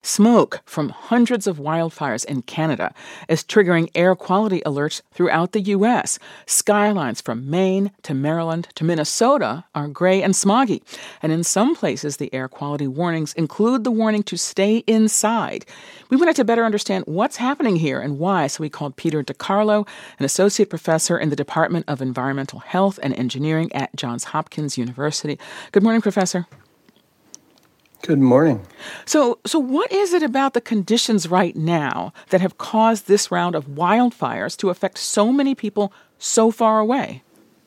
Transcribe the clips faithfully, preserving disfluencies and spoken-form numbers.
Smoke from hundreds of wildfires in Canada is triggering air quality alerts throughout the U S. Skylines from Maine to Maryland to Minnesota are gray and smoggy. And in some places, the air quality warnings include the warning to stay inside. We wanted to better understand what's happening here and why, so we called Peter DeCarlo, an associate professor in the Department of Environmental Health and Engineering at Johns Hopkins University. Good morning, Professor. Good morning. So, so what is it about the conditions right now that have caused this round of wildfires to affect so many people so far away?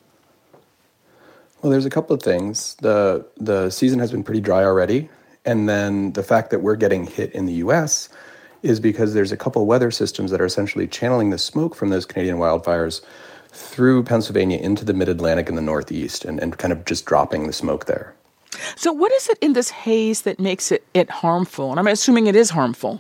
Well, there's a couple of things. The the season has been pretty dry already, and then the fact that we're getting hit in the U S is because there's a couple of weather systems that are essentially channeling the smoke from those Canadian wildfires through Pennsylvania into the mid-Atlantic and the Northeast, and, and kind of just dropping the smoke there. So what is it in this haze that makes it, it harmful? And I'm assuming it is harmful.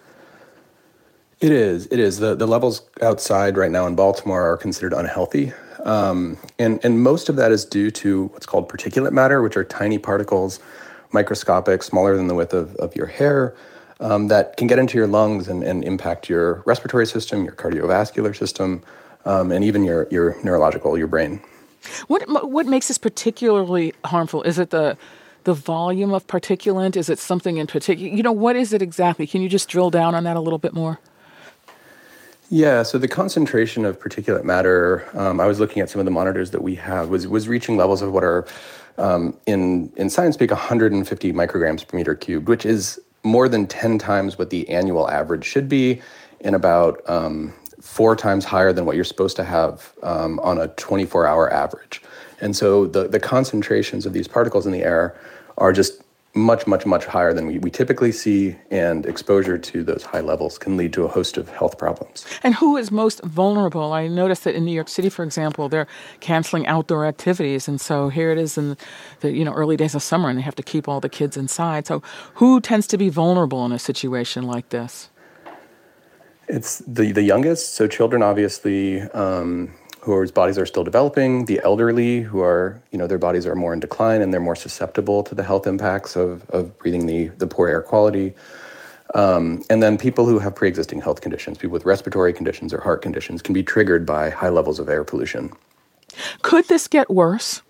It is. It is. The the levels outside right now in Baltimore are considered unhealthy. Um, and, and most of that is due to what's called particulate matter, which are tiny particles, microscopic, smaller than the width of, of your hair, um, that can get into your lungs and, and impact your respiratory system, your cardiovascular system, um, and even your, your neurological, your brain. What what makes this particularly harmful? Is it the the volume of particulate? Is it something in particular? You know, what is it exactly? Can you just drill down on that a little bit more? Yeah, so the concentration of particulate matter, um, I was looking at some of the monitors that we have, was was reaching levels of what are, um, in, in science speak, one hundred fifty micrograms per meter cubed, which is more than ten times what the annual average should be, and about um, four times higher than what you're supposed to have um, on a twenty-four hour average. And so the, the concentrations of these particles in the air are just much, much, much higher than we, we typically see, and exposure to those high levels can lead to a host of health problems. And who is most vulnerable? I noticed that in New York City, for example, they're canceling outdoor activities. And so here it is in the you know early days of summer, and they have to keep all the kids inside. So who tends to be vulnerable in a situation like this? It's the, the youngest, so children obviously, um, whose bodies are still developing, the elderly who are, you know, their bodies are more in decline and they're more susceptible to the health impacts of, of breathing the, the poor air quality. Um, and then people who have pre-existing health conditions, people with respiratory conditions or heart conditions, can be triggered by high levels of air pollution. Could this get worse?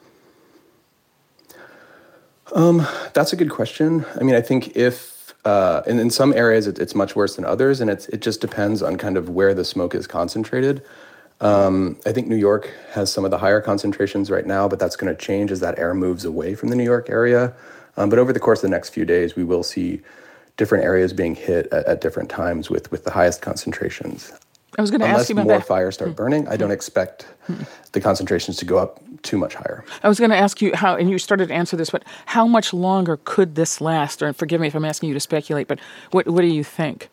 Um, that's a good question. I mean, I think if Uh, and in some areas, it, it's much worse than others, and it's, it just depends on kind of where the smoke is concentrated. Um, I think New York has some of the higher concentrations right now, but that's going to change as that air moves away from the New York area. Um, but over the course of the next few days, we will see different areas being hit at, at different times with, with the highest concentrations. I was going to ask you about that. Unless more that. fires start burning, I don't expect the concentrations to go up too much higher. I was going to ask you how, and you started to answer this, but how much longer could this last? Or forgive me if I'm asking you to speculate, but what, what do you think?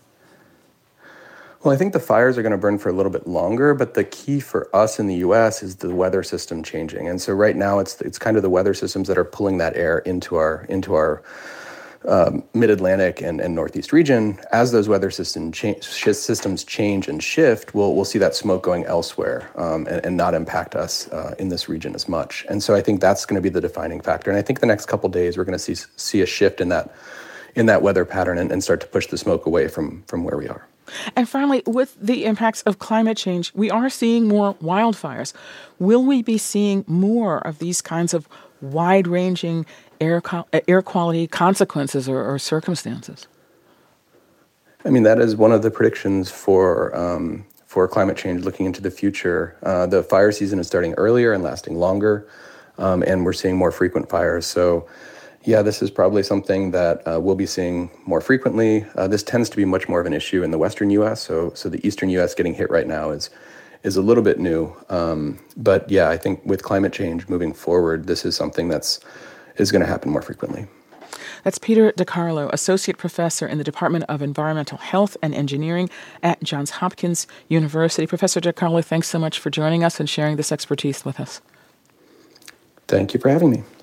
Well, I think the fires are going to burn for a little bit longer, but the key for us in the U S is the weather system changing. And so right now, it's it's kind of the weather systems that are pulling that air into our into our Um, mid-Atlantic and, and Northeast region. As those weather system cha- systems change and shift, we'll we'll see that smoke going elsewhere um, and, and not impact us uh, in this region as much. And so I think that's going to be the defining factor. And I think the next couple of days we're going to see see a shift in that in that weather pattern and, and start to push the smoke away from from where we are. And finally, with the impacts of climate change, we are seeing more wildfires. Will we be seeing more of these kinds of wide-ranging air co- air quality consequences or, or circumstances? I mean, that is one of the predictions for um, for climate change looking into the future. Uh, the fire season is starting earlier and lasting longer, um, and we're seeing more frequent fires. So, yeah, this is probably something that uh, we'll be seeing more frequently. Uh, this tends to be much more of an issue in the western U S, so so the eastern U S getting hit right now is is a little bit new. Um, but yeah, I think with climate change moving forward, this is something that's is going to happen more frequently. That's Peter DeCarlo, Associate Professor in the Department of Environmental Health and Engineering at Johns Hopkins University. Professor DeCarlo, thanks so much for joining us and sharing this expertise with us. Thank you for having me.